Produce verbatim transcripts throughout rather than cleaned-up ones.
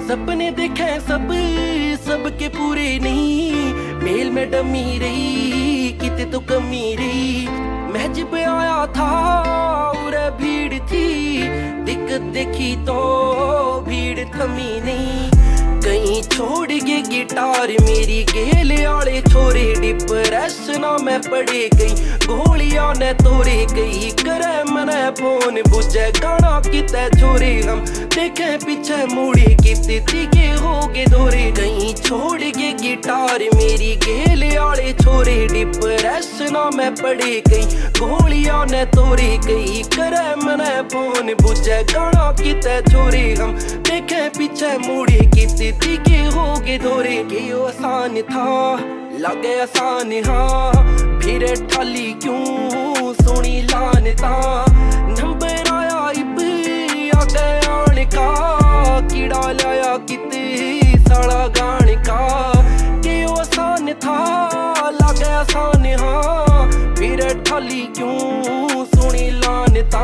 सपने देखे सब सबके पूरे नहीं, मेल में डमी रही किते तो कमी रही। मैं जब आया था और भीड़ थी, दिक्कत देखी तो भीड़ थमी नहीं। कहीं छोड़ के गिटार मेरी गेले आले छोरे, डिप्रेशन में पड़े गई गोलियां ने तोड़े गई। करे मने फोन बुझे गाना किते छोरे, हम देखे पीछे मुड़े किते तीखे हो गए दौरे। कहीं छोड़ के गिटार मेरी गेले आले छोरे, डिप्रेशन में पड़े गई गोलियां ने तोड़े गई। करे मने फोन बुझे गाना किते छोरे, हम देखे पीछे मुड़े किते तीखे हो गए दौरे। के आसान था लगे आसान हाँ, फिर ठाली क्यों सुनी लानता। नंबर आया इब आगे आने का, कीड़ा लाया किते साड़ा गाने का। के आसान था लगे आसान हाँ, फिर ठाली क्यों सुनी लानता।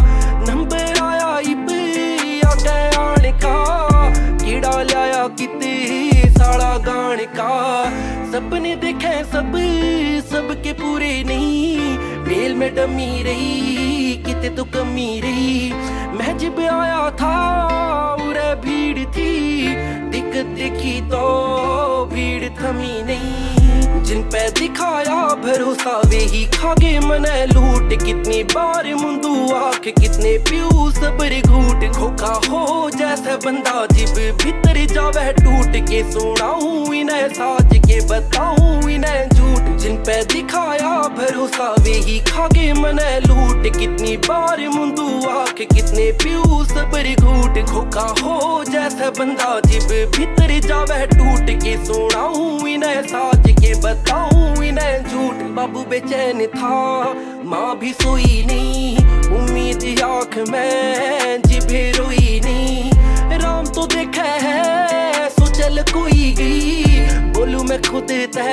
नंबर आया इब आगे आने का, कीड़ा लाया किते साड़ा गाने का। सपने देखे सब सबके पूरे नहीं, मेल में डमी रही किते तो कमी रही। मैं जब आया था और भीड़ थी, दिक्कत देखी तो भीड़ थमी नहीं। जिन पे दिखाया भरोसा वे ही खागे मने लूट, कितनी बार मुंदू आंख कितने प्यू सबर घूट। खोखा हो जैसे बंदा जिब भीतर जावे टूट के, सुनाऊं इन्हें साज के बताऊं इन्हें झूठ। जिन पे दिखाया भरोसा वे ही खागे मने लूट, कितनी बार मुंदू आंख कितने प्यू सबर घूट। खोखा हो जैसे बंदा जिब भीतर जावे टूट के, सुनाऊं इन्हें साज के बताऊं इन्हें झूठ। बाबू बेचैन था माँ भी सोई नहीं, उम्मीद आँख में जिभे रोई नहीं। राम तो देखा है सो चल कोई गई, बोलू मैं खुद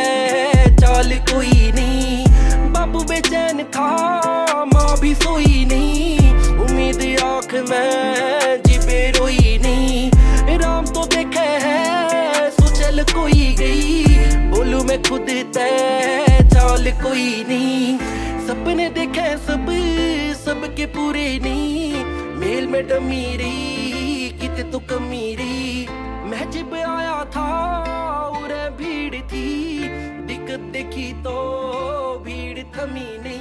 तय चाल कोई नहीं। बाबू बेचैन था माँ भी सोई नहीं, उम्मीद आँख में जिभे रोई नहीं। राम तो देखा है सो चल कोई गई, बोलू मैं खुद तय चाल कोई नहीं। सपने देखे सब सबके पूरे नहीं, मेल में डमी रही किते तो कमी रही। मैं जब आया था और भीड़ थी, दिक्कत देखी तो भीड़ थमी नहीं।